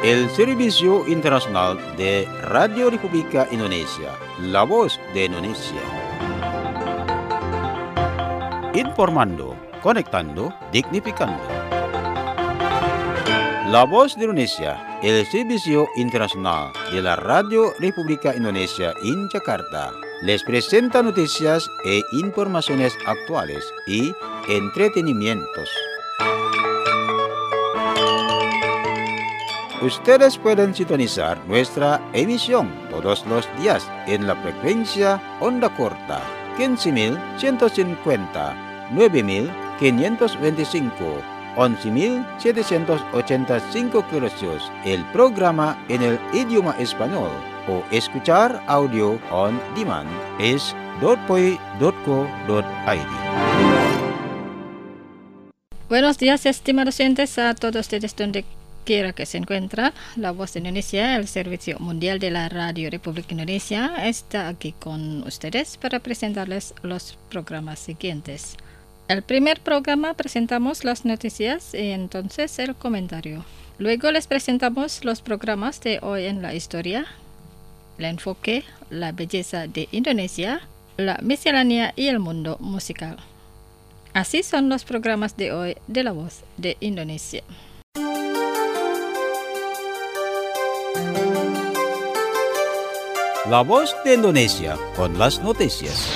el Servicio Internacional de Radio República Indonesia, la voz de Indonesia. Informando, conectando, dignificando. La voz de Indonesia, el Servicio Internacional de la Radio República Indonesia en Jakarta, les presenta noticias e informaciones actuales y entretenimientos. Ustedes pueden sintonizar nuestra emisión todos los días en la frecuencia onda corta 15.150, 9.525, 11.785 kHz, el programa en el idioma español, o escuchar audio on demand es .poi.co.id. Buenos días, estimados oyentes, a todos ustedes donde quiera que se encuentra. La Voz de Indonesia, el Servicio Mundial de la Radio República Indonesia, está aquí con ustedes para presentarles los programas siguientes. El primer programa presentamos las noticias y entonces el comentario. Luego les presentamos los programas de hoy en la historia, el enfoque, la belleza de Indonesia, la miscelánea y el mundo musical. Así son los programas de hoy de La Voz de Indonesia. La voz de Indonesia con las noticias.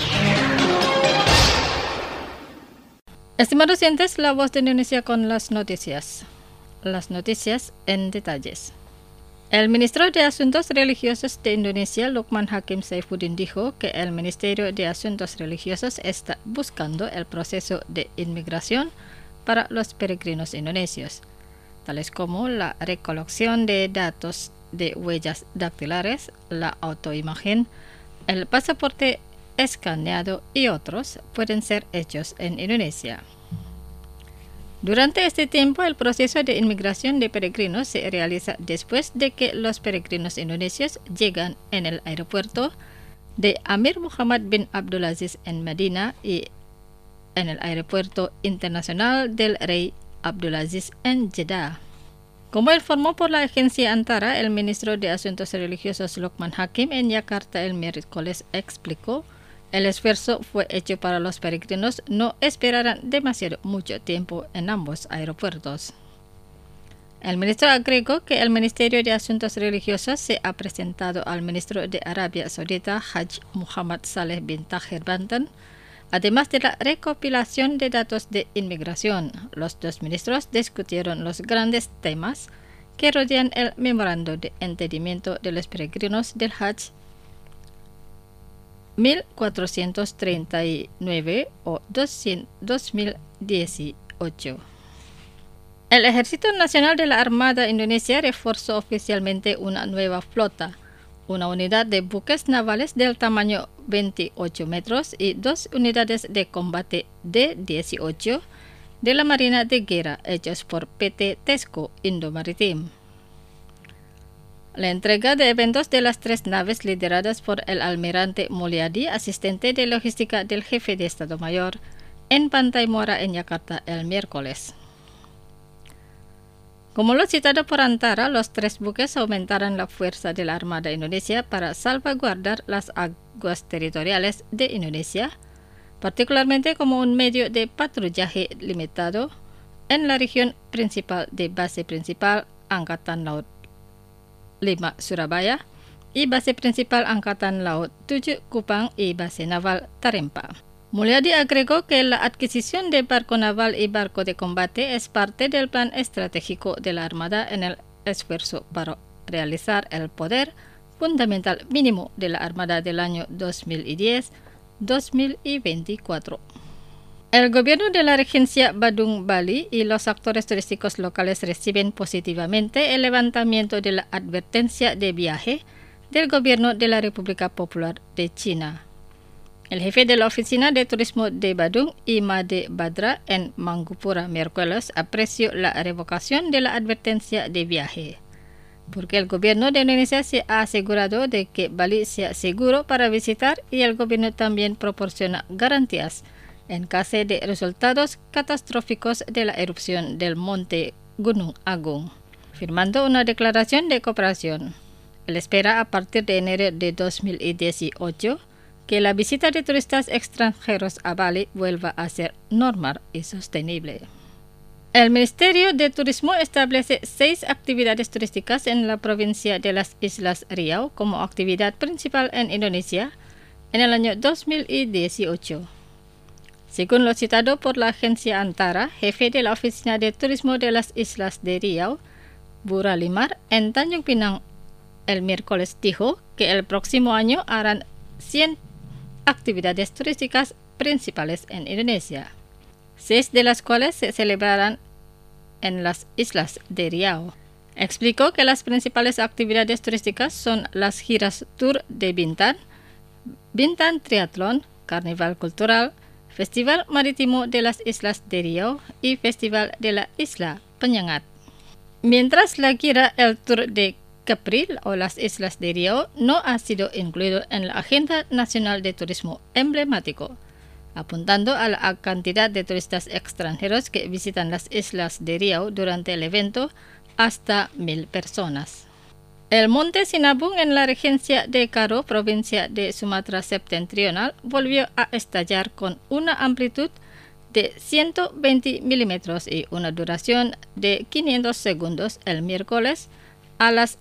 Estimados oyentes, La Voz de Indonesia con las noticias. Las noticias en detalles. El ministro de Asuntos Religiosos de Indonesia, Lukman Hakim Saifuddin, dijo que el Ministerio de Asuntos Religiosos está buscando el proceso de inmigración para los peregrinos indonesios, tales como la recolección de datos de huellas dactilares, la autoimagen, el pasaporte escaneado y otros pueden ser hechos en Indonesia. Durante este tiempo, el proceso de inmigración de peregrinos se realiza después de que los peregrinos indonesios llegan en el aeropuerto de Amir Muhammad bin Abdulaziz en Medina y en el aeropuerto internacional del Rey Abdulaziz en Jeddah. Como informó por la agencia Antara, el ministro de Asuntos Religiosos Lukman Hakim en Yakarta el miércoles explicó: el esfuerzo fue hecho para los peregrinos no esperarán demasiado mucho tiempo en ambos aeropuertos. El ministro agregó que el Ministerio de Asuntos Religiosos se ha presentado al ministro de Arabia Saudita Haj Muhammad Saleh bin Tahir Banten. Además de la recopilación de datos de inmigración, los dos ministros discutieron los grandes temas que rodean el memorando de entendimiento de los peregrinos del Hajj 1439 o 2018. El Ejército Nacional de la Armada Indonesia reforzó oficialmente una nueva flota, una unidad de buques navales del tamaño 28 metros y 2 unidades de combate D-18 de la Marina de Guerra hechos por PT Tesco Indomaritim. La entrega de eventos de las 3 naves lideradas por el almirante Mulyadi, asistente de logística del jefe de Estado Mayor, en Pantai Muara en Yakarta el miércoles. Como lo citado por Antara, los 3 buques aumentarán la fuerza de la Armada Indonesia para salvaguardar las aguas territoriales de Indonesia, particularmente como un medio de patrullaje limitado en la región principal de Base Principal Angkatan Laut 5 Surabaya y Base Principal Angkatan Laut 7 Kupang y Base Naval Tarempa. Mulyadi agregó que la adquisición de barco naval y barco de combate es parte del plan estratégico de la Armada en el esfuerzo para realizar el poder fundamental mínimo de la Armada del año 2010-2024. El gobierno de la regencia Badung, Bali y los actores turísticos locales reciben positivamente el levantamiento de la advertencia de viaje del gobierno de la República Popular de China. El jefe de la Oficina de Turismo de Badung, Imade Badra, en Manggupura, miércoles, apreció la revocación de la advertencia de viaje, porque el gobierno de Indonesia se ha asegurado de que Bali sea seguro para visitar y el gobierno también proporciona garantías en caso de resultados catastróficos de la erupción del monte Gunung Agung. firmando una declaración de cooperación. Él espera a partir de enero de 2018 que la visita de turistas extranjeros a Bali vuelva a ser normal y sostenible. El Ministerio de Turismo establece 6 actividades turísticas en la provincia de las Islas Riau como actividad principal en Indonesia en el año 2018. Según lo citado por la agencia Antara, jefe de la Oficina de Turismo de las Islas de Riau, Buralimar, en Tanjung Pinang, el miércoles dijo que el próximo año harán 100 actividades turísticas principales en Indonesia, 6 de las cuales se celebrarán en las Islas de Riau. Explicó que las principales actividades turísticas son las giras Tour de Bintan, Bintan Triathlon, Carnaval Cultural, Festival Marítimo de las Islas de Riau y Festival de la Isla Penyengat. Mientras la gira El Tour de Capril o las Islas de Riau no ha sido incluido en la Agenda Nacional de Turismo Emblemático, apuntando a la cantidad de turistas extranjeros que visitan las Islas de Riau durante el evento, hasta 1.000 personas. El monte Sinabung en la regencia de Karo, provincia de Sumatra Septentrional, volvió a estallar con una amplitud de 120 milímetros y una duración de 500 segundos el miércoles a las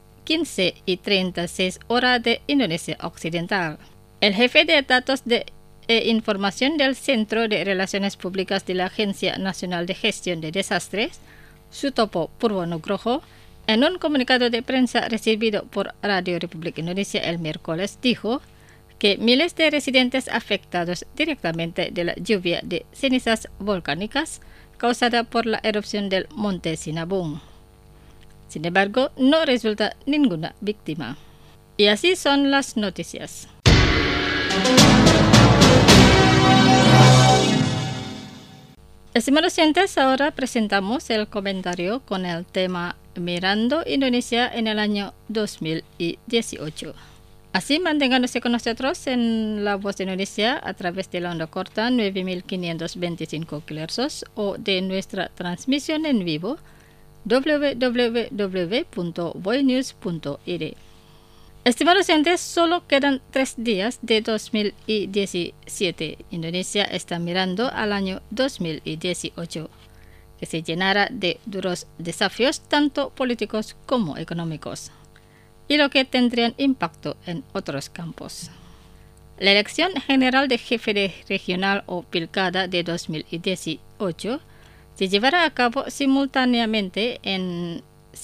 15:36 horas de Indonesia Occidental. El jefe de datos e información del Centro de Relaciones Públicas de la Agencia Nacional de Gestión de Desastres, Sutopo Purwonugroho, en un comunicado de prensa recibido por Radio Republik Indonesia el miércoles, dijo que miles de residentes afectados directamente de la lluvia de cenizas volcánicas causada por la erupción del monte Sinabung. Sin embargo, no resulta ninguna víctima. Y así son las noticias. Estimados oyentes, ahora presentamos el comentario con el tema Mirando Indonesia en el año 2018. Así, manténganse con nosotros en La Voz de Indonesia a través de la onda corta 9525 kHz o de nuestra transmisión en vivo www.voinews.id. Estimados oyentes, solo quedan 3 días de 2017. Indonesia está mirando al año 2018, que se llenará de duros desafíos tanto políticos como económicos, y lo que tendrían impacto en otros campos. La elección general de jefe de regional o Pilkada de 2018 se llevará a cabo simultáneamente en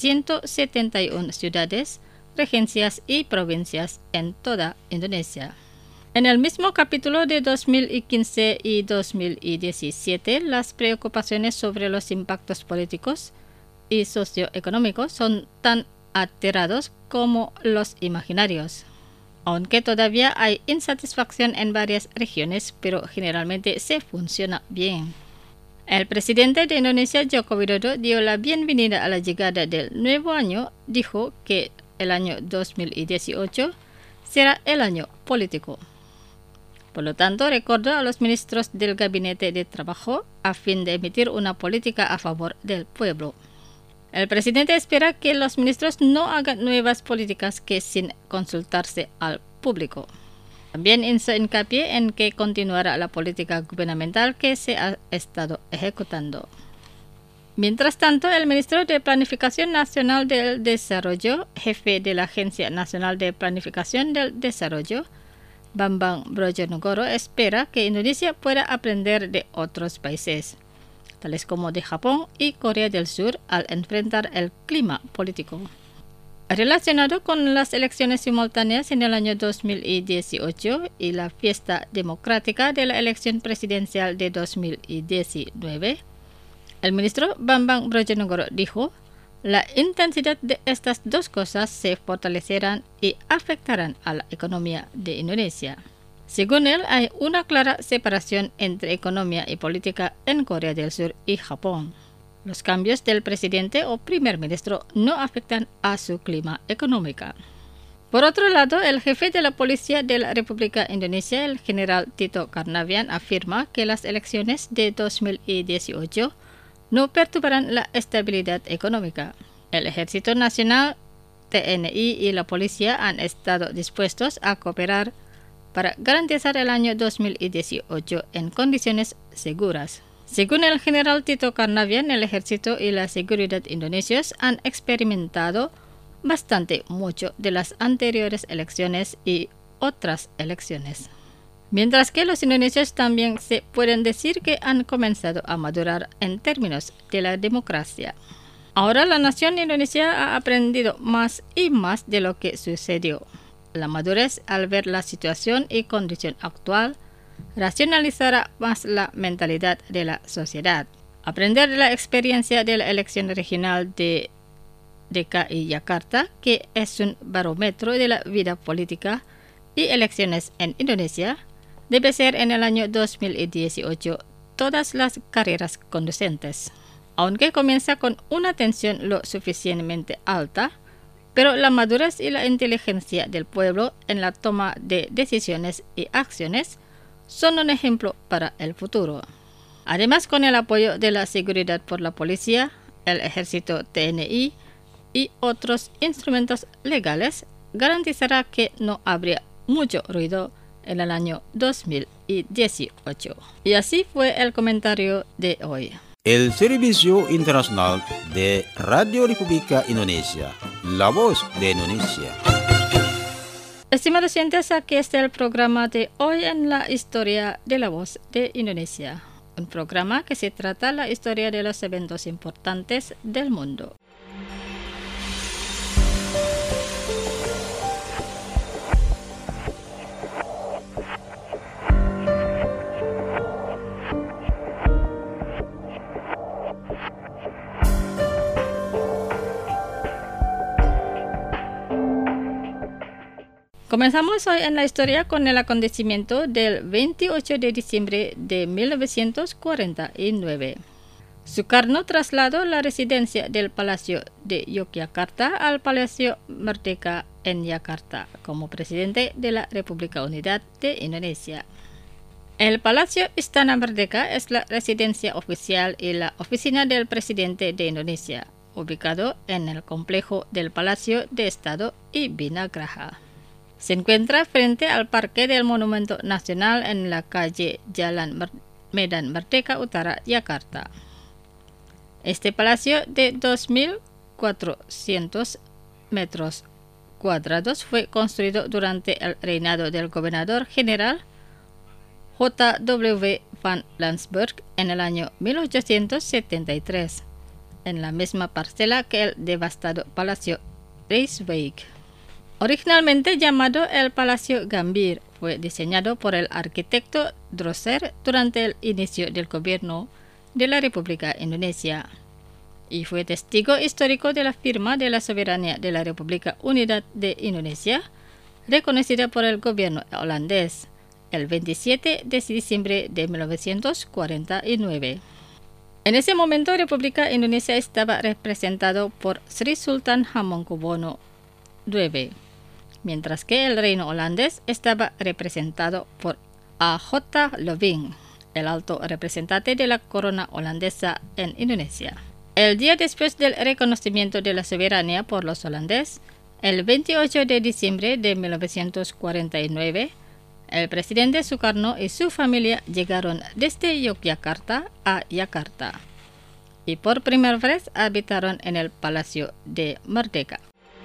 171 ciudades, regencias y provincias en toda Indonesia. En el mismo capítulo de 2015 y 2017, las preocupaciones sobre los impactos políticos y socioeconómicos son tan aterrados como los imaginarios. Aunque todavía hay insatisfacción en varias regiones, pero generalmente se funciona bien. El presidente de Indonesia, Joko Widodo, dio la bienvenida a la llegada del nuevo año. Dijo que el año 2018 será el año político. Por lo tanto, recordó a los ministros del Gabinete de Trabajo a fin de emitir una política a favor del pueblo. El presidente espera que los ministros no hagan nuevas políticas que sin consultarse al público. También hizo hincapié en que continuará la política gubernamental que se ha estado ejecutando. Mientras tanto, el ministro de Planificación Nacional del Desarrollo, jefe de la Agencia Nacional de Planificación del Desarrollo, Bambang Brojonegoro, espera que Indonesia pueda aprender de otros países, tales como de Japón y Corea del Sur, al enfrentar el clima político. Relacionado con las elecciones simultáneas en el año 2018 y la fiesta democrática de la elección presidencial de 2019, el ministro Bambang Brojonegoro dijo: la intensidad de estas dos cosas se fortalecerán y afectarán a la economía de Indonesia. Según él, hay una clara separación entre economía y política en Corea del Sur y Japón. Los cambios del presidente o primer ministro no afectan a su clima económico. Por otro lado, el jefe de la Policía de la República Indonesia, el general Tito Karnavian, afirma que las elecciones de 2018 no perturbarán la estabilidad económica. El Ejército Nacional, TNI y la policía han estado dispuestos a cooperar para garantizar el año 2018 en condiciones seguras. Según el general Tito Karnavian, el ejército y la seguridad indonesios han experimentado bastante mucho de las anteriores elecciones y otras elecciones. Mientras que los indonesios también se pueden decir que han comenzado a madurar en términos de la democracia. Ahora la nación indonesia ha aprendido más y más de lo que sucedió. La madurez al ver la situación y condición actual racionalizará más la mentalidad de la sociedad. Aprender de la experiencia de la elección regional de DKI Jakarta, que es un barómetro de la vida política y elecciones en Indonesia, debe ser en el año 2018 todas las carreras conducentes. Aunque comienza con una tensión lo suficientemente alta, pero la madurez y la inteligencia del pueblo en la toma de decisiones y acciones son un ejemplo para el futuro. Además, con el apoyo de la seguridad por la policía, el ejército TNI y otros instrumentos legales, garantizará que no habría mucho ruido en el año 2018. Y así fue el comentario de hoy. El Servicio Internacional de Radio República Indonesia, la voz de Indonesia. Estimados oyentes, aquí está el programa de hoy en la historia de la voz de Indonesia. Un programa que se trata la historia de los eventos importantes del mundo. Comenzamos hoy en la historia con el acontecimiento del 28 de diciembre de 1949. Sukarno trasladó la residencia del Palacio de Yogyakarta al Palacio Merdeka en Yakarta como presidente de la República Unida de Indonesia. El Palacio Istana Merdeka es la residencia oficial y la oficina del presidente de Indonesia, ubicado en el complejo del Palacio de Estado Ibina Geraha. Se encuentra frente al Parque del Monumento Nacional en la calle Jalan Medan Merdeka Utara, Yakarta. Este palacio de 2.400 metros cuadrados fue construido durante el reinado del gobernador general J.W. van Landsberg en el año 1873, en la misma parcela que el devastado Palacio Rijswijk. Originalmente llamado el Palacio Gambir, fue diseñado por el arquitecto Drosser durante el inicio del gobierno de la República Indonesia y fue testigo histórico de la firma de la soberanía de la República Unida de Indonesia, reconocida por el gobierno holandés el 27 de diciembre de 1949. En ese momento, República Indonesia estaba representado por Sri Sultan Hamengkubuwono IX, mientras que el reino holandés estaba representado por A.J. Loving, el alto representante de la corona holandesa en Indonesia. El día después del reconocimiento de la soberanía por los holandeses, el 28 de diciembre de 1949, el presidente Sukarno y su familia llegaron desde Yogyakarta a Yakarta y por primera vez habitaron en el Palacio de Merdeka.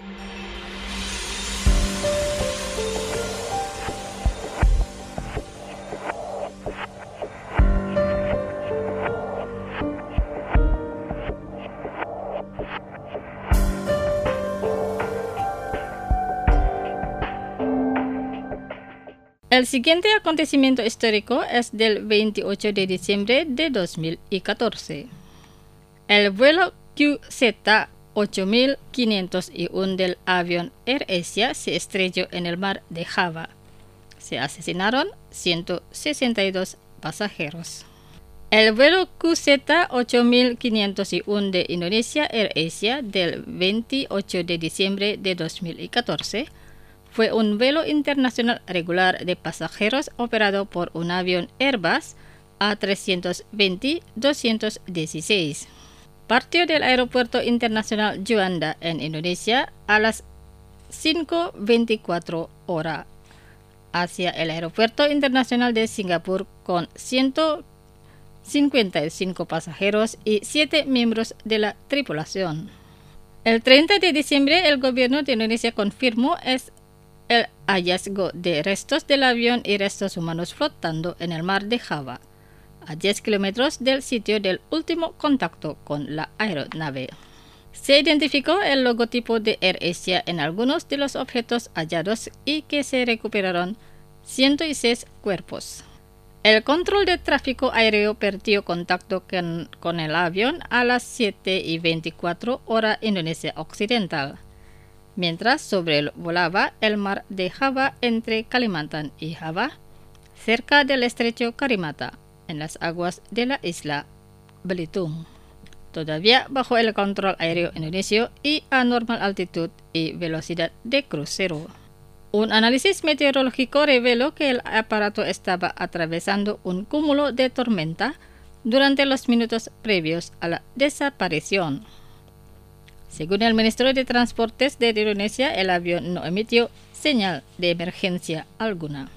El siguiente acontecimiento histórico es del 28 de diciembre de 2014. El vuelo QZ-8501 del avión AirAsia se estrelló en el mar de Java. Se asesinaron 162 pasajeros. El vuelo QZ-8501 de Indonesia AirAsia del 28 de diciembre de 2014 fue un vuelo internacional regular de pasajeros operado por un avión Airbus A320-216. partió del Aeropuerto Internacional Juanda en Indonesia a las 5:24 hora hacia el Aeropuerto Internacional de Singapur con 155 pasajeros y 7 miembros de la tripulación. El 30 de diciembre, el gobierno de Indonesia confirmó el hallazgo de restos del avión y restos humanos flotando en el mar de Java, a 10 kilómetros del sitio del último contacto con la aeronave. Se identificó el logotipo de AirAsia en algunos de los objetos hallados y que se recuperaron 106 cuerpos. El control de tráfico aéreo perdió contacto con el avión a las 7:24 hora Indonesia Occidental, mientras sobrevolaba el mar de Java entre Kalimantan y Java, cerca del estrecho Karimata, en las aguas de la isla Belitung, todavía bajo el control aéreo indonesio y a normal altitud y velocidad de crucero. Un análisis meteorológico reveló que el aparato estaba atravesando un cúmulo de tormenta durante los minutos previos a la desaparición. Según el ministro de Transportes de Indonesia, el avión no emitió señal de emergencia alguna.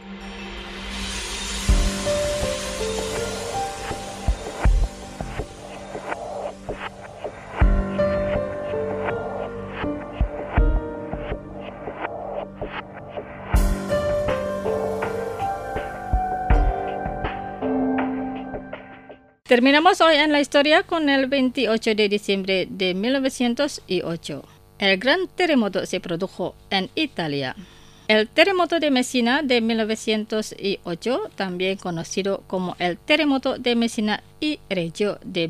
Terminamos hoy en la historia con el 28 de diciembre de 1908. El gran terremoto se produjo en Italia. El terremoto de Messina de 1908, también conocido como el terremoto de Messina y Reggio de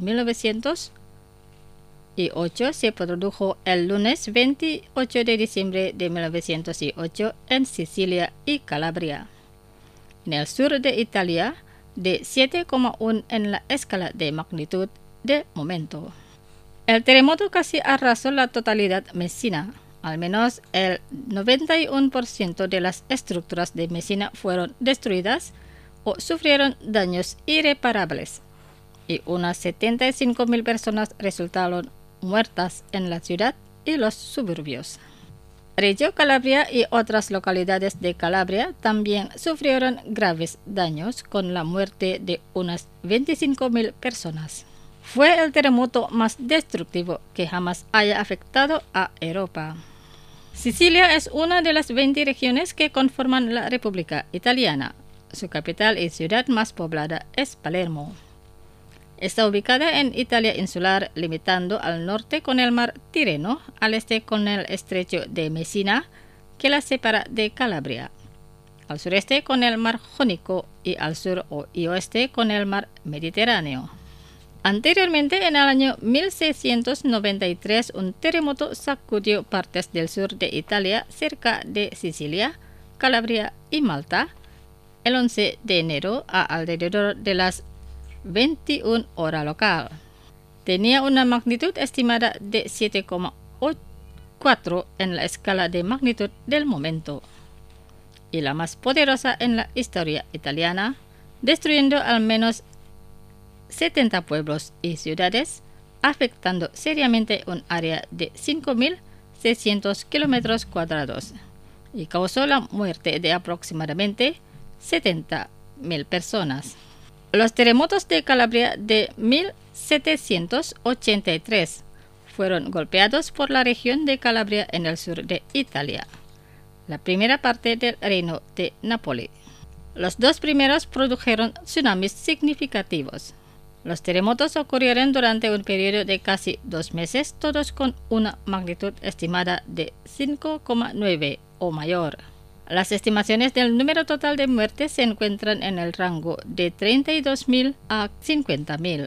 1908, se produjo el lunes 28 de diciembre de 1908 en Sicilia y Calabria, en el sur de Italia, de 7,1 en la escala de magnitud de momento. El terremoto casi arrasó la totalidad Messina. Al menos el 91% de las estructuras de Messina fueron destruidas o sufrieron daños irreparables, y unas 75.000 personas resultaron muertas en la ciudad y los suburbios. Reggio Calabria y otras localidades de Calabria también sufrieron graves daños, con la muerte de unas 25.000 personas. Fue el terremoto más destructivo que jamás haya afectado a Europa. Sicilia es una de las 20 regiones que conforman la República Italiana. Su capital y ciudad más poblada es Palermo. Está ubicada en Italia insular, limitando al norte con el mar Tirreno, al este con el estrecho de Messina, que la separa de Calabria, al sureste con el mar Jónico y al sur y oeste con el mar Mediterráneo. Anteriormente, en el año 1693, un terremoto sacudió partes del sur de Italia, cerca de Sicilia, Calabria y Malta, el 11 de enero a alrededor de las 21 hora local. Tenía una magnitud estimada de 7,4 en la escala de magnitud del momento, y la más poderosa en la historia italiana, destruyendo al menos 70 pueblos y ciudades, afectando seriamente un área de 5.600 kilómetros cuadrados, y causó la muerte de aproximadamente 70.000 personas. Los terremotos de Calabria de 1783 fueron golpeados por la región de Calabria en el sur de Italia, la primera parte del reino de Nápoles. Los dos primeros produjeron tsunamis significativos. Los terremotos ocurrieron durante un periodo de casi 2 meses, todos con una magnitud estimada de 5,9 o mayor. Las estimaciones del número total de muertes se encuentran en el rango de 32.000 a 50.000.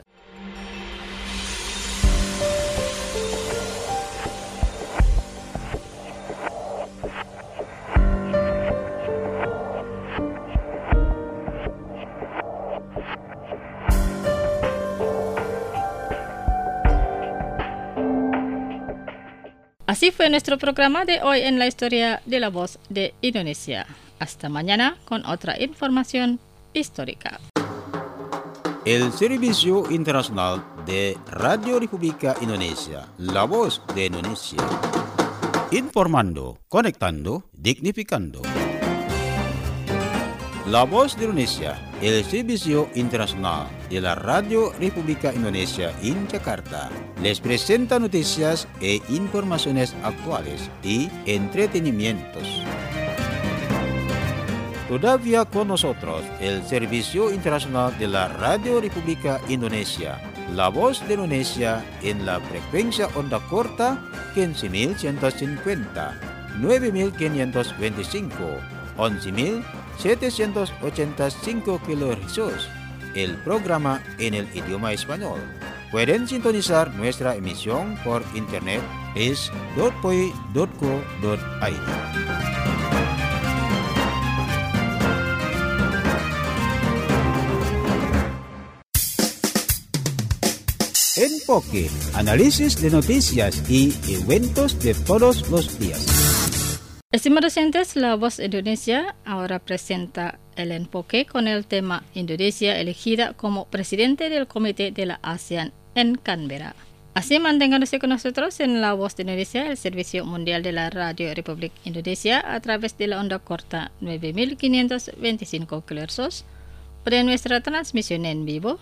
Así fue nuestro programa de hoy en la historia de la voz de Indonesia. Hasta mañana con otra información histórica. El Servicio Internacional de Radio República Indonesia, la voz de Indonesia. Informando, conectando, dignificando. La voz de Indonesia, el servicio internacional de la Radio República Indonesia en Jakarta, les presenta noticias e informaciones actuales y entretenimientos. Todavía con nosotros el servicio internacional de la Radio República Indonesia, la voz de Indonesia en la frecuencia onda corta 15.150, 9.525, 11.785 kHz, el programa en el idioma español. Pueden sintonizar nuestra emisión por internet es.poi.co.id. Enfoque, análisis de noticias y eventos de todos los días. Estimados oyentes, La Voz Indonesia ahora presenta el enfoque con el tema Indonesia elegida como presidente del Comité de la ASEAN en Canberra. Así manténganse con nosotros en La Voz de Indonesia, el servicio mundial de la Radio Republik Indonesia, a través de la onda corta 9.525 kHz o de nuestra transmisión en vivo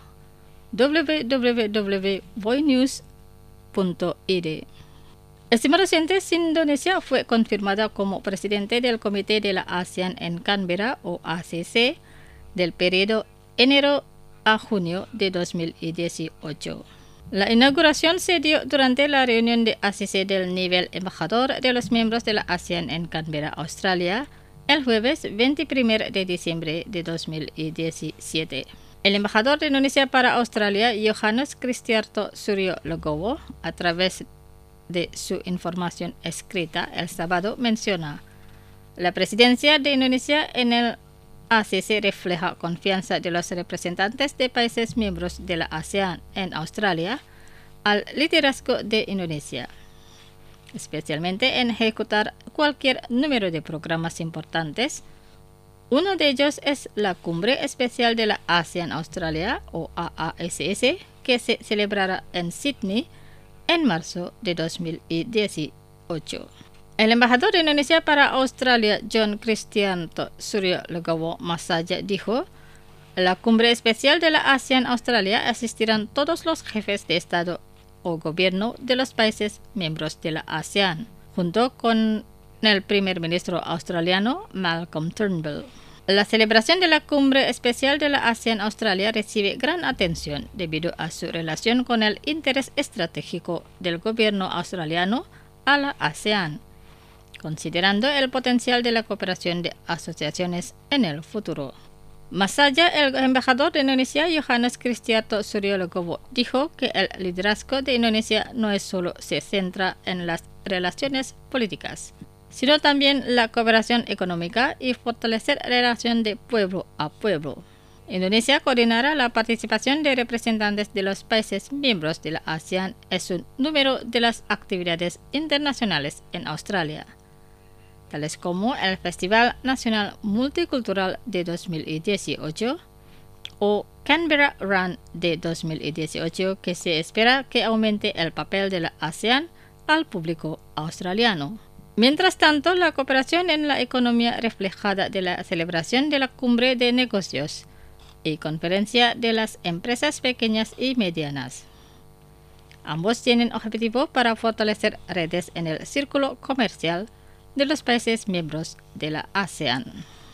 www.voinews.id. Estimados oyentes, Indonesia fue confirmada como presidente del Comité de la ASEAN en Canberra o ACC del periodo enero a junio de 2018. La inauguración se dio durante la reunión de ACC del nivel embajador de los miembros de la ASEAN en Canberra, Australia, el jueves 21 de diciembre de 2017. El embajador de Indonesia para Australia, Johannes Kristiarto Suryo Legowo, a través de su información escrita el sábado, menciona: la presidencia de Indonesia en el ACC refleja confianza de los representantes de países miembros de la ASEAN en Australia al liderazgo de Indonesia, especialmente en ejecutar cualquier número de programas importantes. Uno de ellos es la Cumbre Especial de la ASEAN Australia o AASS, que se celebrará en Sydney en marzo de 2018. El embajador de Indonesia para Australia, John Kristiarto Suryo Legowo Massaja, dijo: la Cumbre Especial de la ASEAN Australia asistirán todos los jefes de Estado o Gobierno de los países miembros de la ASEAN, junto con el primer ministro australiano Malcolm Turnbull. La celebración de la Cumbre Especial de la ASEAN Australia recibe gran atención debido a su relación con el interés estratégico del gobierno australiano a la ASEAN, considerando el potencial de la cooperación de asociaciones en el futuro. Más allá, el embajador de Indonesia, Johannes Kristiarto Suryo Legowo, dijo que el liderazgo de Indonesia no es solo se centra en las relaciones políticas, sino también la cooperación económica y fortalecer la relación de pueblo a pueblo. Indonesia coordinará la participación de representantes de los países miembros de la ASEAN en un número de las actividades internacionales en Australia, tales como el Festival Nacional Multicultural de 2018 o Canberra Run de 2018, que se espera que aumente el papel de la ASEAN al público australiano. Mientras tanto, la cooperación en la economía reflejada de la celebración de la Cumbre de Negocios y Conferencia de las Empresas Pequeñas y Medianas. Ambos tienen objetivo para fortalecer redes en el círculo comercial de los países miembros de la ASEAN.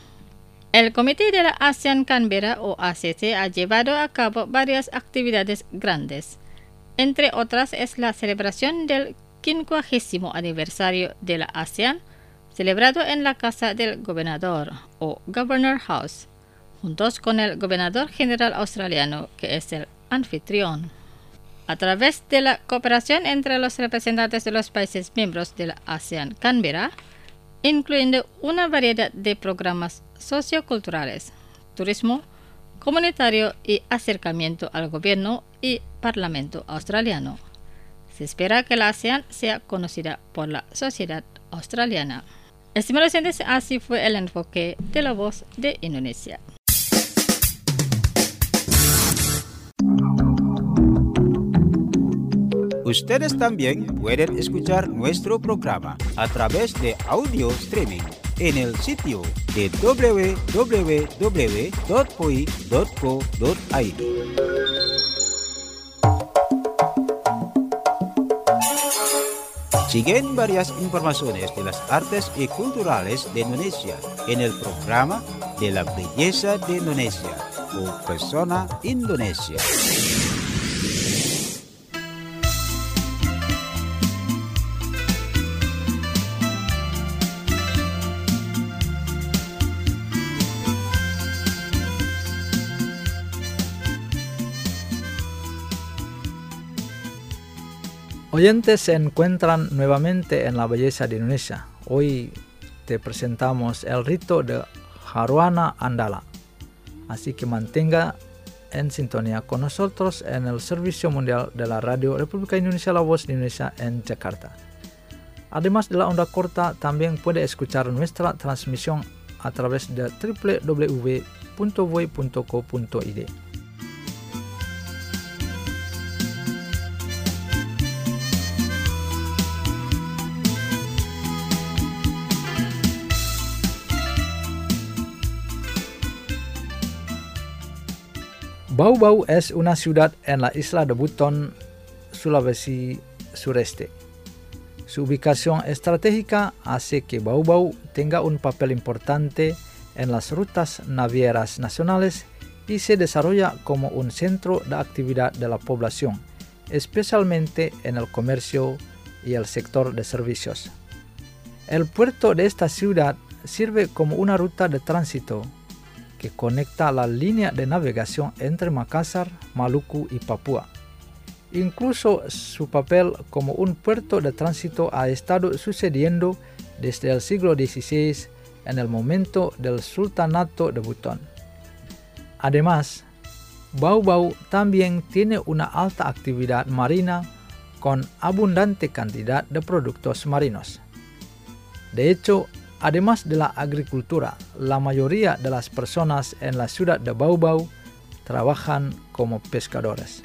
El Comité de la ASEAN Canberra o ACC ha llevado a cabo varias actividades grandes. Entre otras es la celebración del 50º aniversario de la ASEAN, celebrado en la Casa del Gobernador o Governor House, juntos con el Gobernador General Australiano, que es el anfitrión. A través de la cooperación entre los representantes de los países miembros de la ASEAN Canberra, incluyendo una variedad de programas socioculturales, turismo, comunitario y acercamiento al gobierno y parlamento australiano. Se espera que la ASEAN sea conocida por la sociedad australiana. Estimados oyentes, así fue el enfoque de La Voz de Indonesia. Ustedes también pueden escuchar nuestro programa a través de audio streaming en el sitio de www.poi.co.id. Siguen varias informaciones de las artes y culturales de Indonesia en el programa de la belleza de Indonesia o Persona Indonesia. Oyentes, se encuentran nuevamente en la belleza de Indonesia. Hoy te presentamos el rito de Haruana Andala. Así que mantenga en sintonía con nosotros en el Servicio Mundial de la Radio República Indonesia, la voz de Indonesia en Jakarta. Además de la onda corta, también puede escuchar nuestra transmisión a través de www.voi.co.id. Bau-Bau es una ciudad en la isla de Buton, Sulawesi Sureste. Su ubicación estratégica hace que Bau-Bau tenga un papel importante en las rutas navieras nacionales y se desarrolla como un centro de actividad de la población, especialmente en el comercio y el sector de servicios. El puerto de esta ciudad sirve como una ruta de tránsito que conecta la línea de navegación entre Makassar, Maluku y Papúa. Incluso su papel como un puerto de tránsito ha estado sucediendo desde el siglo XVI en el momento del Sultanato de Buton. Además, Bau-Bau también tiene una alta actividad marina con abundante cantidad de productos marinos. De hecho, además de la agricultura, la mayoría de las personas en la ciudad de Bau-Bau trabajan como pescadores.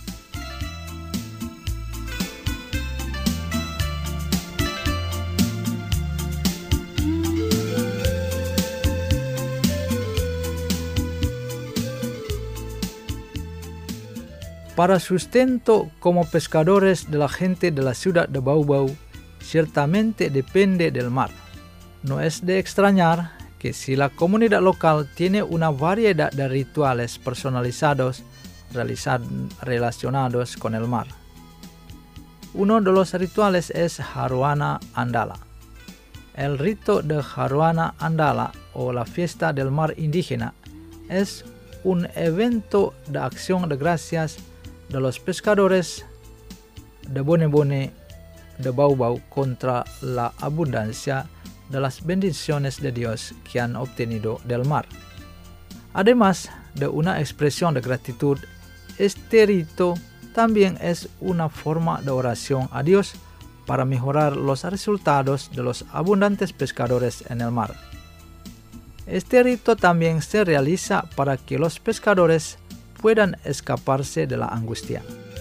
Para sustento como pescadores de la gente de la ciudad de Bau-Bau, ciertamente depende del mar. No es de extrañar que si la comunidad local tiene una variedad de rituales personalizados relacionados con el mar. Uno de los rituales es Haruana Andala. El rito de Haruana Andala o la fiesta del mar indígena es un evento de acción de gracias de los pescadores de Bone-Bone de Bau-Bau contra la abundancia de las bendiciones de Dios que han obtenido del mar. Además de una expresión de gratitud, este rito también es una forma de oración a Dios para mejorar los resultados de los abundantes pescadores en el mar. Este rito también se realiza para que los pescadores puedan escaparse de la angustia.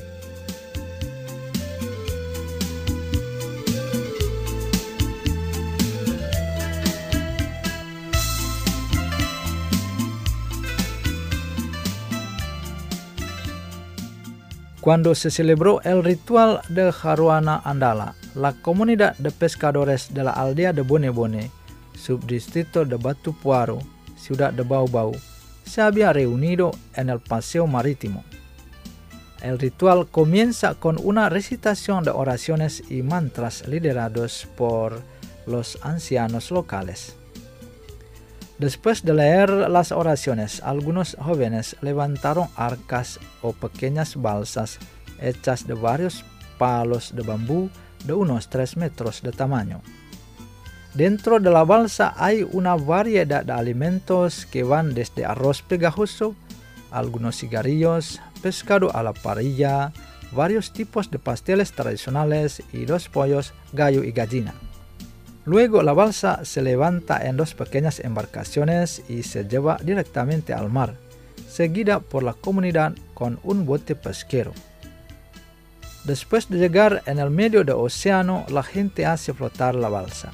Cuando se celebró el ritual de Haruana Andala, la comunidad de pescadores de la aldea de Bone-Bone, subdistrito de Batu Puaro, ciudad de Bau-Bau, se había reunido en el paseo marítimo. El ritual comienza con una recitación de oraciones y mantras liderados por los ancianos locales. Después de leer las oraciones, algunos jóvenes levantaron arcas o pequeñas balsas hechas de varios palos de bambú de unos 3 metros de tamaño. Dentro de la balsa hay una variedad de alimentos que van desde arroz pegajoso, algunos cigarrillos, pescado a la parrilla, varios tipos de pasteles tradicionales y 2 pollos, gallo y gallina. Luego la balsa se levanta en 2 pequeñas embarcaciones y se lleva directamente al mar, seguida por la comunidad con un bote pesquero. Después de llegar en el medio del océano, la gente hace flotar la balsa.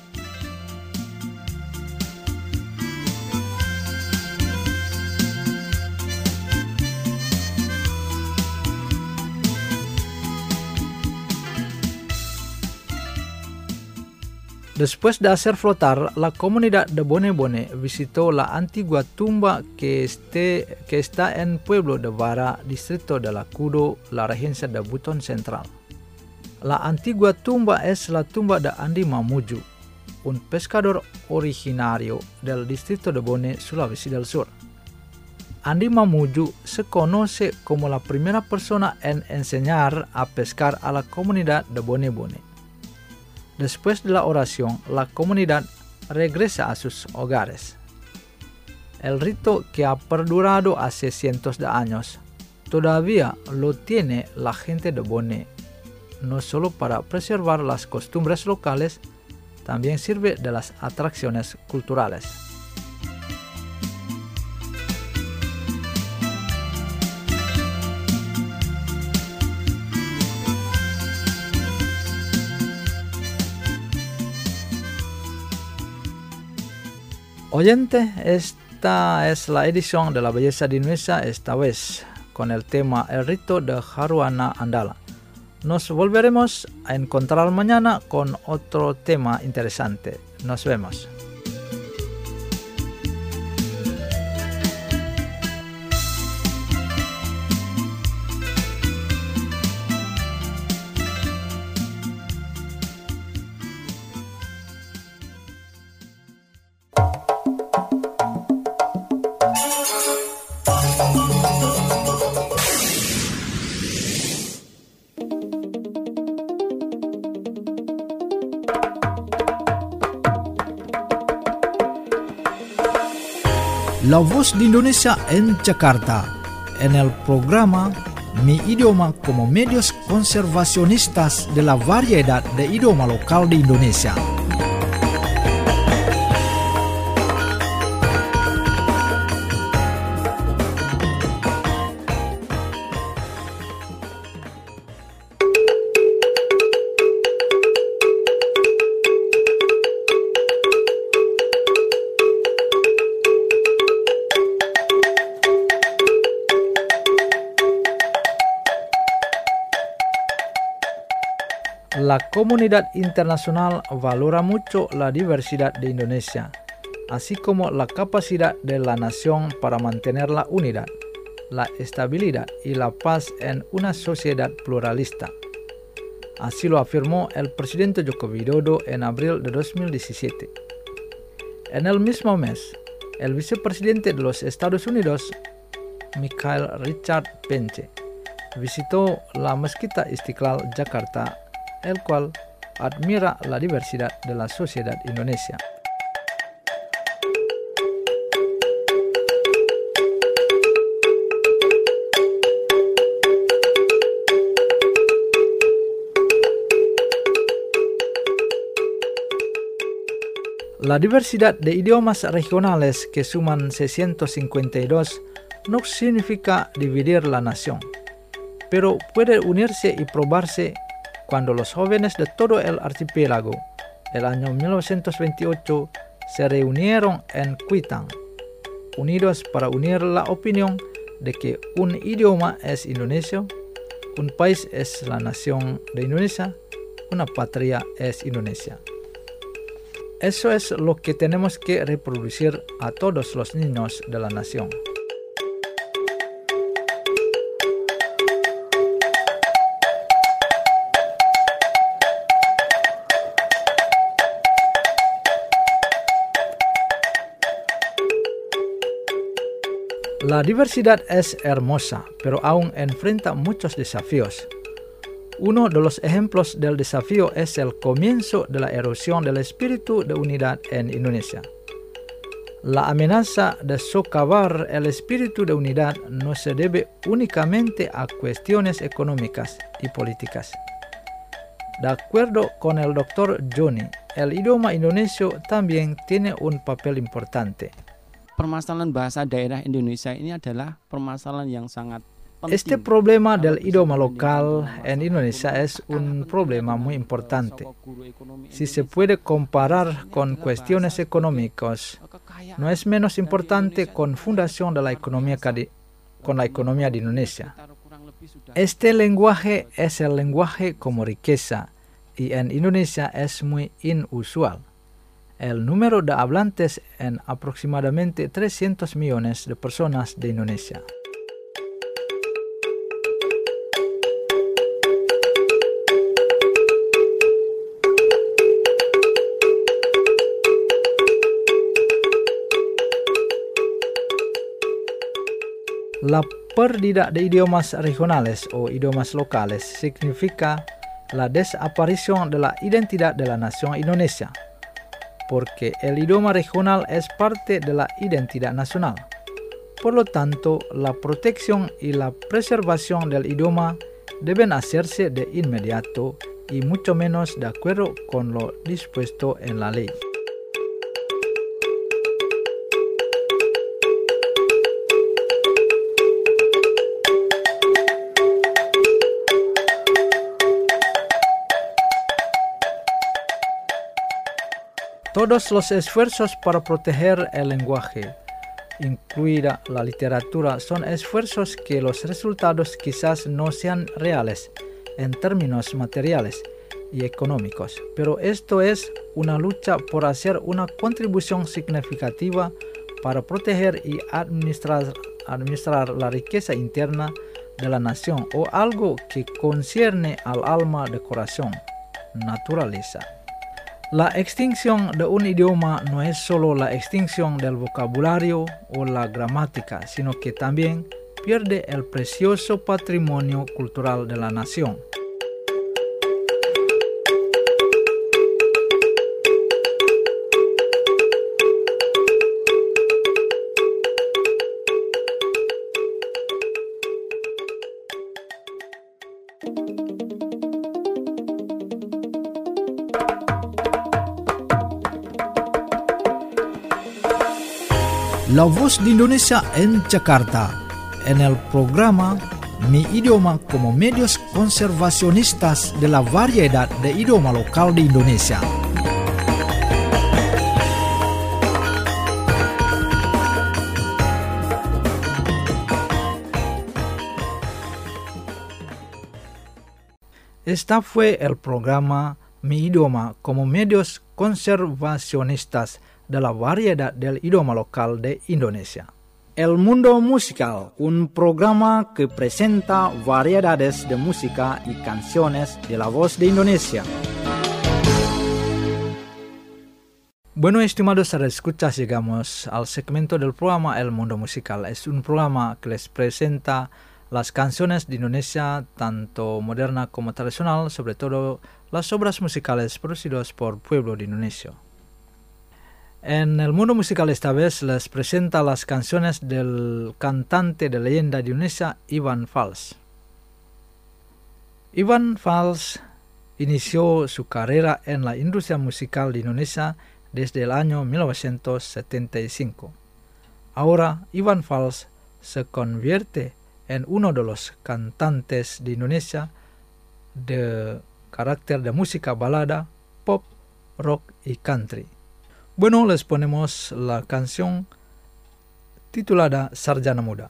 Después de hacer flotar, la comunidad de Bone-Bone visitó la antigua tumba que está en Pueblo de Vara, distrito de Lakudo, la regencia de Buton Central. La antigua tumba es la tumba de Andi Mamuju, un pescador originario del distrito de Bone, Sulawesi del Sur. Andi Mamuju se conoce como la primera persona en enseñar a pescar a la comunidad de Bone-Bone. Después de la oración, la comunidad regresa a sus hogares. El rito, que ha perdurado hace cientos de años, todavía lo tiene la gente de Bone, no solo para preservar las costumbres locales, también sirve de las atracciones culturales. Oyente, esta es la edición de La Belleza de Indonesia, esta vez con el tema El Rito de Haruana Andala. Nos volveremos a encontrar mañana con otro tema interesante. Nos vemos. La Voz de Indonesia en Jakarta, en el programa Mi Idioma como medios conservacionistas de la variedad de idioma local de Indonesia. La comunidad internacional valora mucho la diversidad de Indonesia, así como la capacidad de la nación para mantener la unidad, la estabilidad y la paz en una sociedad pluralista. Así lo afirmó el presidente Joko Widodo en abril de 2017. En el mismo mes, el vicepresidente de los Estados Unidos, Michael Richard Pence, visitó la Mezquita Istiqlal, Jakarta, el cual admira la diversidad de la sociedad indonesia. La diversidad de idiomas regionales, que suman 652, no significa dividir la nación, pero puede unirse y probarse cuando los jóvenes de todo el archipiélago, el año 1928, se reunieron en Kuitang, unidos para unir la opinión de que un idioma es Indonesia, un país es la nación de Indonesia, una patria es Indonesia. Eso es lo que tenemos que reproducir a todos los niños de la nación. La diversidad es hermosa, pero aún enfrenta muchos desafíos. Uno de los ejemplos del desafío es el comienzo de la erosión del espíritu de unidad en Indonesia. La amenaza de socavar el espíritu de unidad no se debe únicamente a cuestiones económicas y políticas. De acuerdo con el Dr. Joni, el idioma indonesio también tiene un papel importante. Permasalahan bahasa daerah Indonesia ini adalah permasalahan yang sangat Este problema del idioma local en Indonesia es un problema muy importante. Si se puede comparar con cuestiones económicas, no es menos importante con fundación de la economía con la economía de Indonesia. Este lenguaje es el lenguaje como riqueza y en Indonesia es muy inusual. El número de hablantes en aproximadamente 300 millones de personas de Indonesia. La pérdida de idiomas regionales o idiomas locales significa la desaparición de la identidad de la nación Indonesia, porque el idioma regional es parte de la identidad nacional. Por lo tanto, la protección y la preservación del idioma deben hacerse de inmediato y mucho menos de acuerdo con lo dispuesto en la ley. Todos los esfuerzos para proteger el lenguaje, incluida la literatura, son esfuerzos que los resultados quizás no sean reales en términos materiales y económicos, pero esto es una lucha por hacer una contribución significativa para proteger y administrar la riqueza interna de la nación o algo que concierne al alma de corazón, naturaleza. La extinción de un idioma no es solo la extinción del vocabulario o la gramática, sino que también pierde el precioso patrimonio cultural de la nación. La Voz de Indonesia en Jakarta, en el programa Mi Idioma como Medios Conservacionistas de la Variedad de Idioma Local de Indonesia. Este fue el programa Mi Idioma como Medios Conservacionistas de la variedad del idioma local de Indonesia. El Mundo Musical, un programa que presenta variedades de música y canciones de la voz de Indonesia. Bueno, estimados escuchas, llegamos al segmento del programa El Mundo Musical. Es un programa que les presenta las canciones de Indonesia, tanto moderna como tradicional, sobre todo las obras musicales producidas por pueblo de Indonesia. En el mundo musical esta vez les presenta las canciones del cantante de leyenda de Indonesia, Iwan Fals. Iwan Fals inició su carrera en la industria musical de Indonesia desde el año 1975. Ahora Iwan Fals se convierte en uno de los cantantes de Indonesia de carácter de música balada, pop, rock y country. Bueno, les ponemos la canción titulada Sarjana Muda.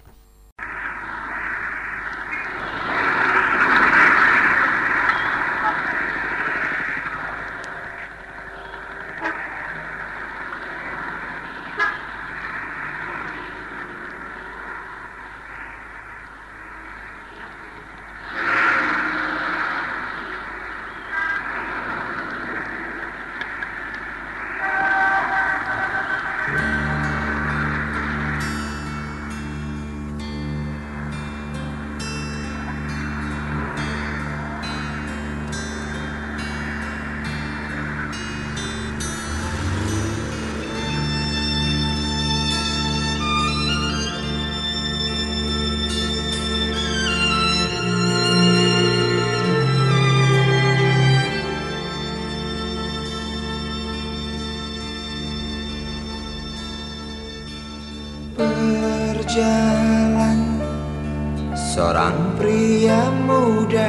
Seorang pria muda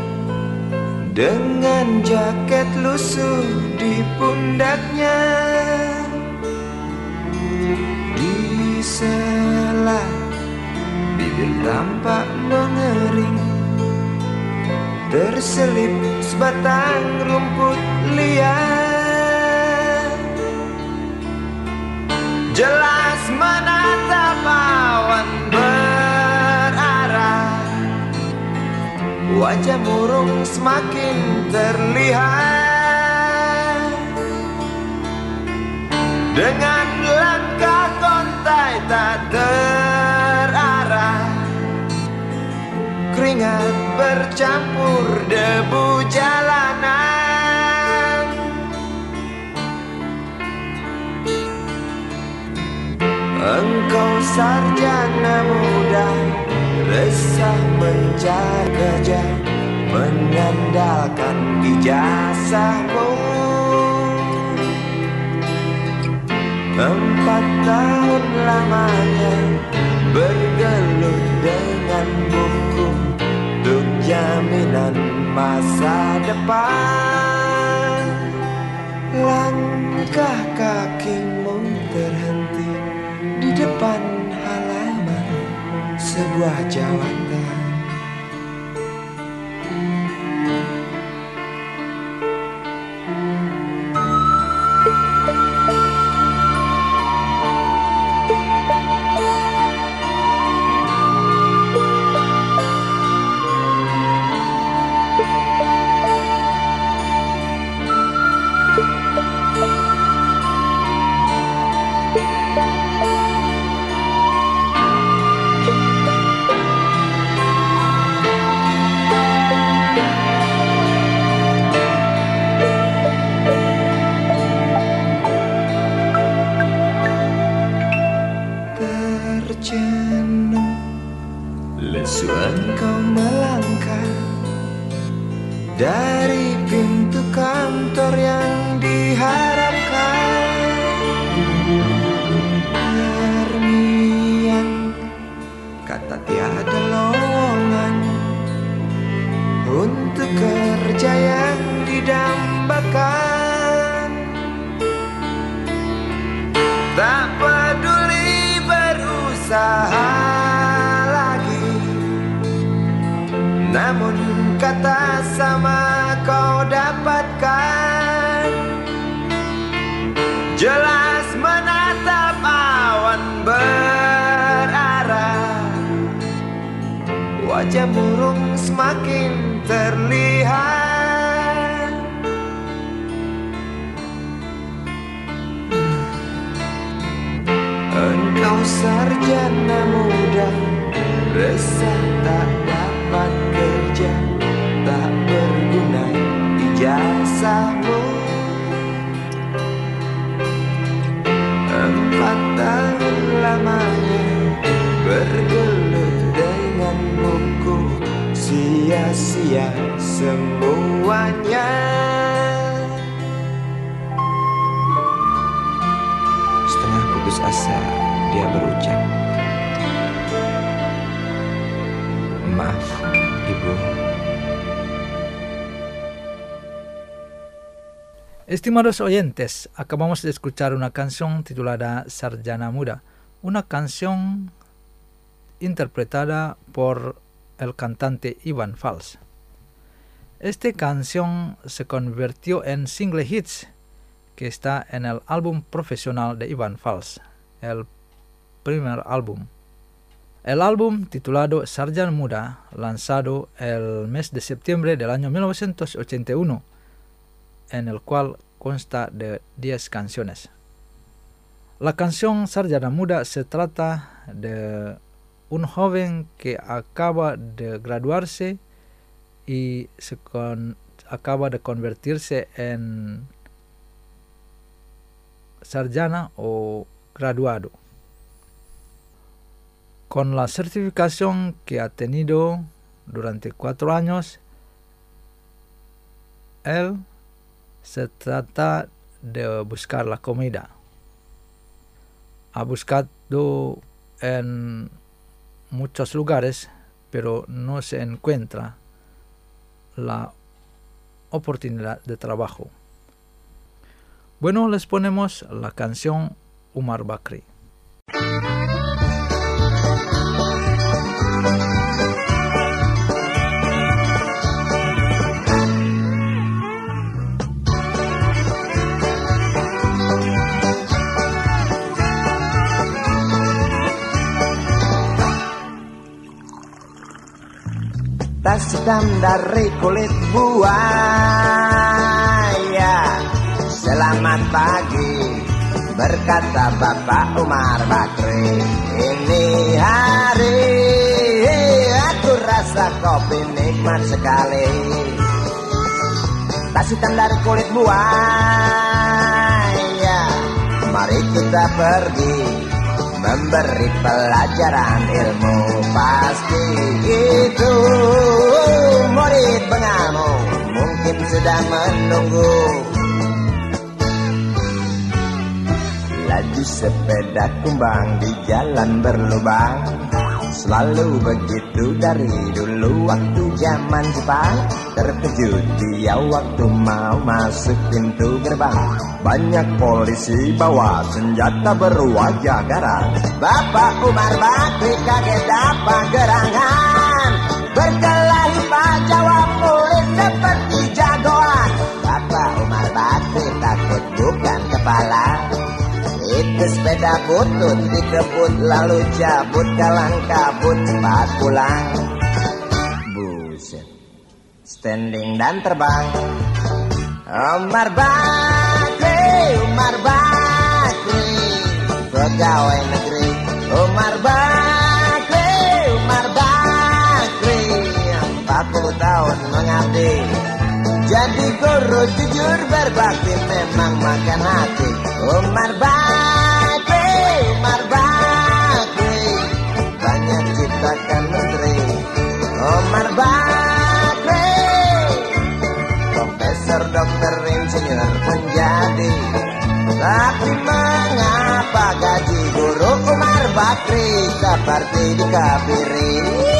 dengan jaket lusuh di pundaknya, di sela bibir tampak mengering, terselip sebatang rumput liar. Jelas menatap awan berarah, wajah murung semakin terlihat. Dengan langkah kontai tak terarah, keringat bercampur debu jalanan. Engkau sarjana muda, resah mencari kerja, mengandalkan ijazahmu. 4 tahun lamanya bergelut dengan buku untuk jaminan masa depan. Langkah kakimu terhenti di depan halaman sebuah jawatan. Lesu engkau melangkah dari pintu kantor yang diharapkan. Terniang kata tiada lowongan untuk kerja yang didambakan. Tak peduli berusaha, namun kata sama kau dapatkan. Jelas menatap awan berarah, wajah murung semakin terlihat. Engkau sarjana muda, resah tak dapat kerja, tak berguna ijazahmu. 4 tahun lamanya bergelut dengan buku, sia-sia semuanya. Setengah putus asa dia berucap, "Maaf, Ibu." Estimados oyentes, acabamos de escuchar una canción titulada Sarjana Muda, una canción interpretada por el cantante Ivan Fals. Esta canción se convirtió en single hits que está en el álbum profesional de Ivan Fals, el primer álbum. El álbum titulado Sarjana Muda, lanzado el mes de septiembre del año 1981, en el cual consta de 10 canciones. La canción Sarjana Muda se trata de un joven que acaba de graduarse y acaba de convertirse en sarjana o graduado. Con la certificación que ha tenido durante 4 años, él se trata de buscar la comida. Ha buscado en muchos lugares, pero no se encuentra la oportunidad de trabajo. Bueno, les ponemos la canción Umar Bakri. Tas hitam dari kulit buaya. Selamat pagi, berkata Bapak Umar Bakri. Ini hari aku rasa kopi nikmat sekali. Tas hitam dari kulit buaya, mari kita pergi memberi pelajaran ilmu. Pasti itu murid pengamu mungkin sedang menunggu. Laju sepeda kumbang di jalan berlubang, selalu begitu dari dulu waktu zaman Jepang. Terkejut dia waktu mau masuk pintu gerbang, banyak polisi bawa senjata berwajah garang. Bapak Umar Bakri kaget dapat gerangan, berkelahi Pak jawab murid seperti jagoan. Bapak Umar Bakri takut bukan kepala, itu sepeda butut dikebut lalu cabut kalang kabut cepat pulang. Buset, standing dan terbang. Umar Bakri, Umar Bakri, pegawai negeri. Umar Bakri, Umar Bakri, 40 tahun mengabdi, jadi guru jujur berbakti memang makan hati. Umar Bakri, Umar Bakri, banyak ciptakan menteri. Umar Bakri, profesor, dokter, insinyur menjadi. Tapi mengapa gaji guru Umar Bakri seperti dikabiri?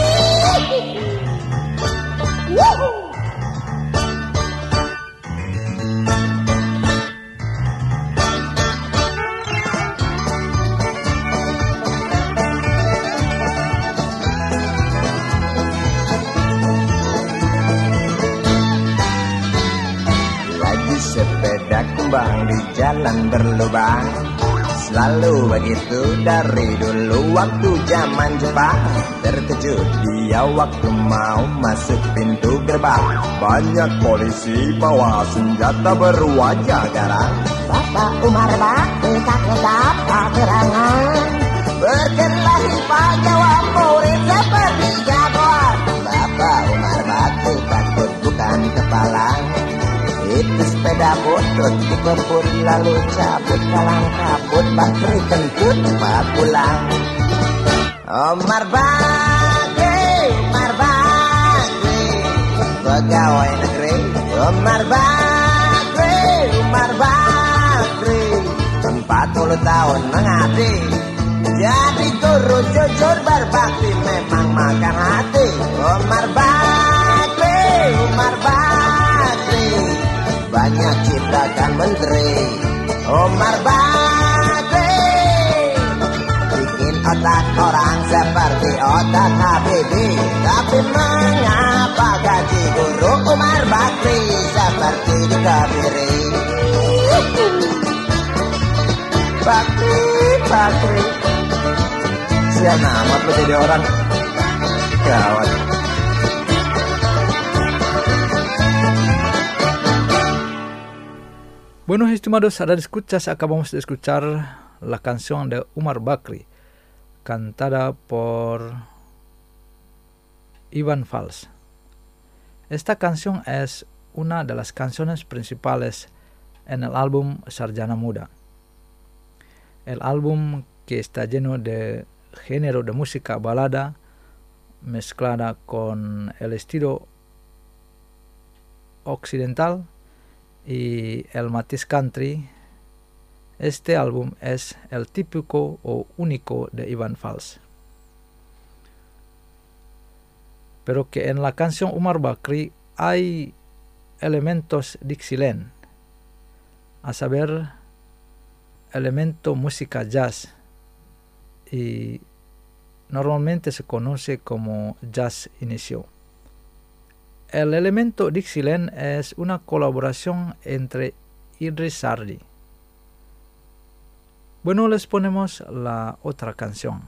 Sepeda kumbang di jalan berlubang, selalu begitu dari dulu waktu zaman Jepang. Terkejut dia waktu mau masuk pintu gerbang, banyak polisi bawa senjata berwajah garang. Bapak Umar Bakri kaget dapat gerangan, berkelahi Pak jawab murid seperti jagoan. Bapak Umar Bakri takut bukan kepala, itu sepeda butut dikebut lalu cabut kalang kabut. Bakri kentut cepat pulang. Umar Bakri, Umar Bakri, pegawai negeri. Umar Bakri, Umar Bakri, 40 tahun mengabdi, jadi guru jujur berbakti memang makan hati. Umar Bakri, Umar Bakri, banyak ciptakan menteri. Umar Bakri, bikin otak orang seperti otak Habibie. Tapi mengapa gaji guru Umar Bakri seperti dikabiri? Bakri, Bakri, siapa amat lo jadi orang gawat. Bueno, estimados, ahora escuchas, acabamos de escuchar la canción de Umar Bakri, cantada por Ivan Fals. Esta canción es una de las canciones principales en el álbum Sarjana Muda. El álbum que está lleno de género de música balada mezclada con el estilo occidental y el matiz country. Este álbum es el típico o único de Ivan Fals. pero que en la canción Umar Bakri hay elementos Dixieland, a saber, elemento música jazz, y normalmente se conoce como jazz inicio. El elemento Dixieland es una colaboración entre Idris Sardi. Bueno, les ponemos la otra canción.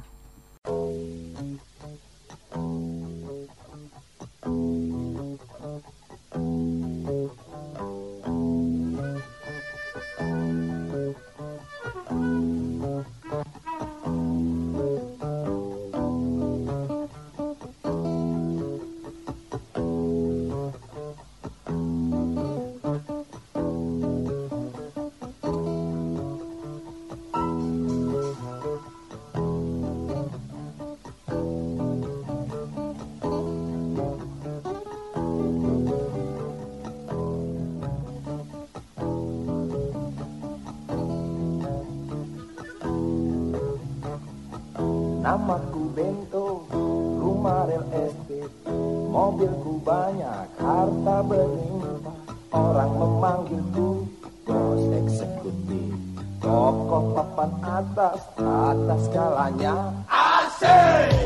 Namaku Bento, rumah real estate, mobilku banyak, harta berlimpah. Orang memanggilku bos eksekutif, kokoh papan atas skalanya. Asik!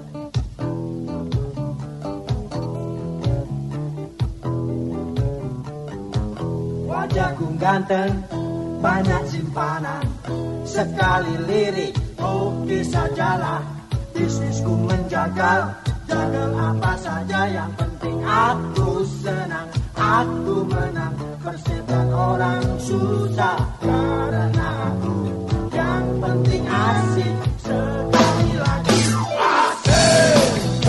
Wajahku ganteng, banyak simpanan, sekali lirik oke sajalah. Bisnisku menjagal, jagal apa saja, yang penting aku senang, aku menang. Persetan orang susah karena aku, yang penting asik. Sekali lagi asik.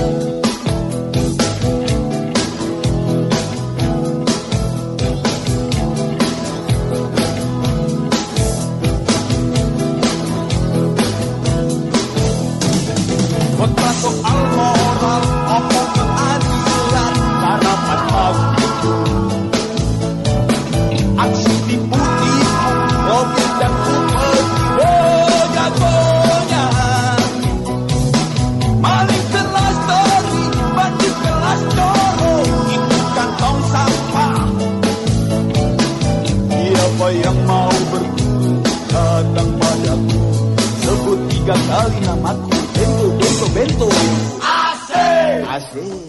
Soal moral, omong keadilan, harapan maksudku. Aksi tipu-tipu, mobil dan upeti, jagonya. Maling kelas tori, bandit kelas coro, itu kantong sampah. Siapa yang mau berguru, datang padaku. Sebut 3 kali namaku. Bento, asik, asik.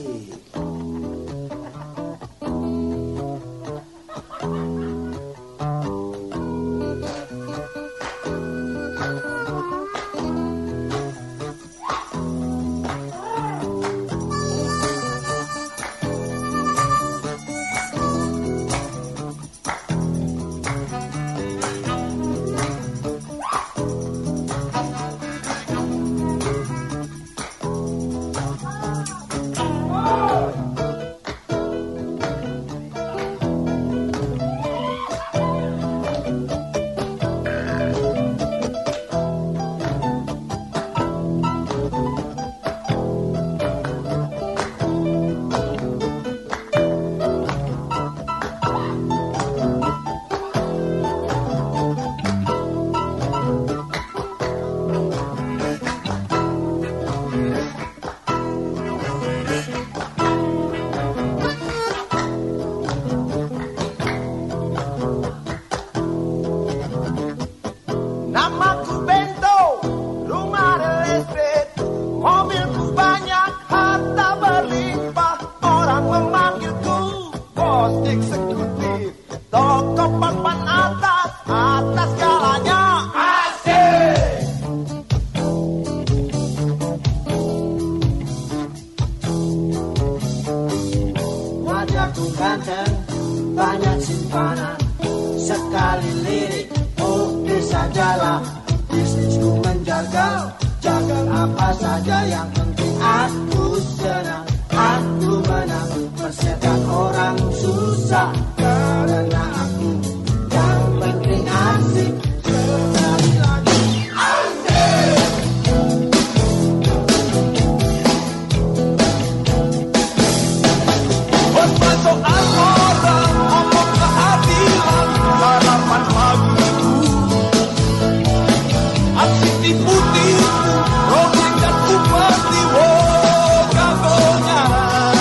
Tipu-tipu, robek dan upeti, jagonya.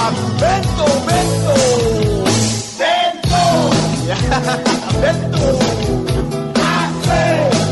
Bento, bento. Bento. Ya, bento. Asik.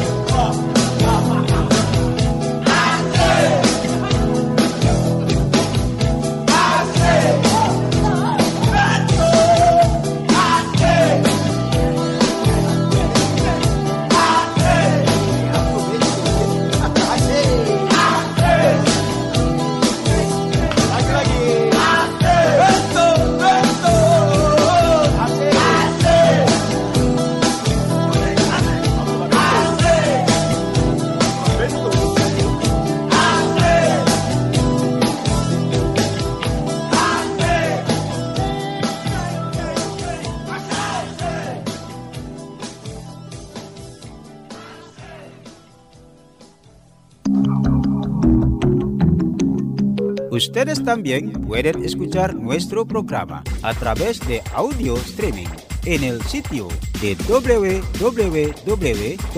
Ustedes también pueden escuchar nuestro programa a través de audio streaming en el sitio de www.poi.co.id.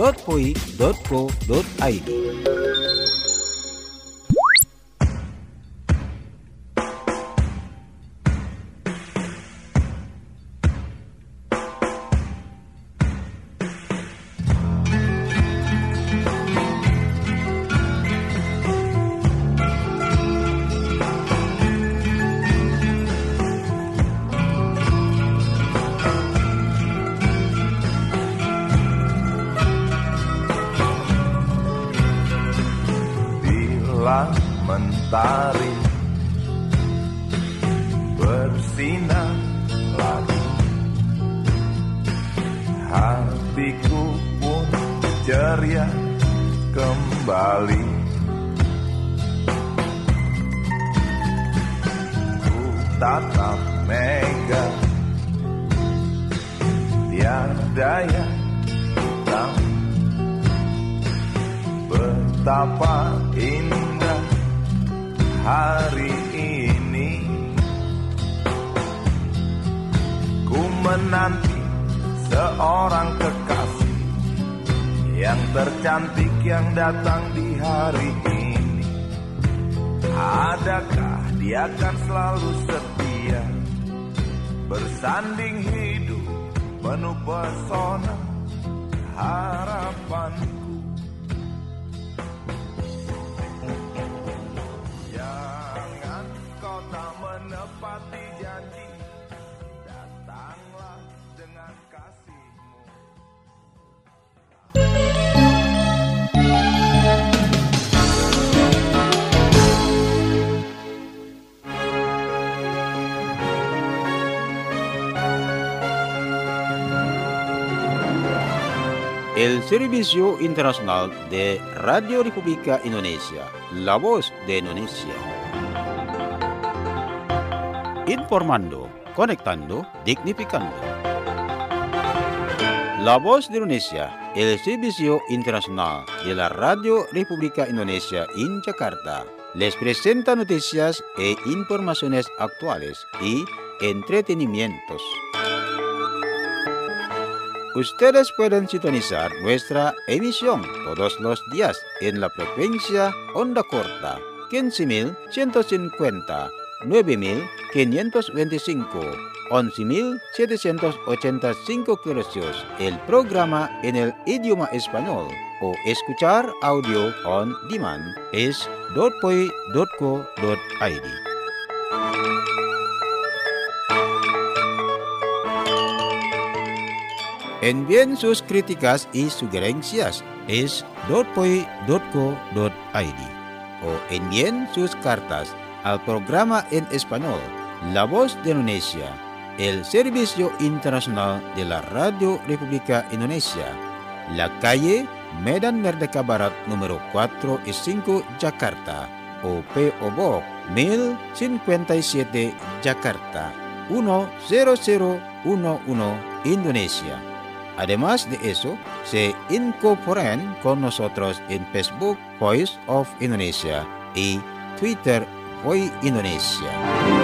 Mentari bersinar lagi, hatiku pun ceria kembali. Ku tatap mega, tiada yang hitam, betapa indah hari ini. Ku menanti seorang kekasih yang tercantik yang datang di hari ini. Adakah dia akan selalu setia, bersanding hidup penuh pesona harapanku. Jangan kau tak menepati janji, datanglah dengan kasihmu. El Servicio Internacional de Radio República Indonesia, La Voz de Indonesia. Informando, conectando, dignificando. La Voz de Indonesia, el Servicio Internacional de la Radio República Indonesia en Jakarta, les presenta noticias e informaciones actuales y entretenimientos. Ustedes pueden sintonizar nuestra emisión todos los días en la frecuencia onda corta 15.150, 9.525, 11.785 kHz. El programa en el idioma español o escuchar audio on demand es .poi.co.id. Envíen sus críticas y sugerencias es .poi.co.id o envíen sus cartas al programa en español La Voz de Indonesia, el Servicio Internacional de la Radio República Indonesia, la calle Medan Merdeka Barat número 4 y 5 Jakarta o P.O. Box 1057 Jakarta 10011 Indonesia. Además de eso, se incorporan con nosotros en Facebook Voice of Indonesia y Twitter Voice Indonesia.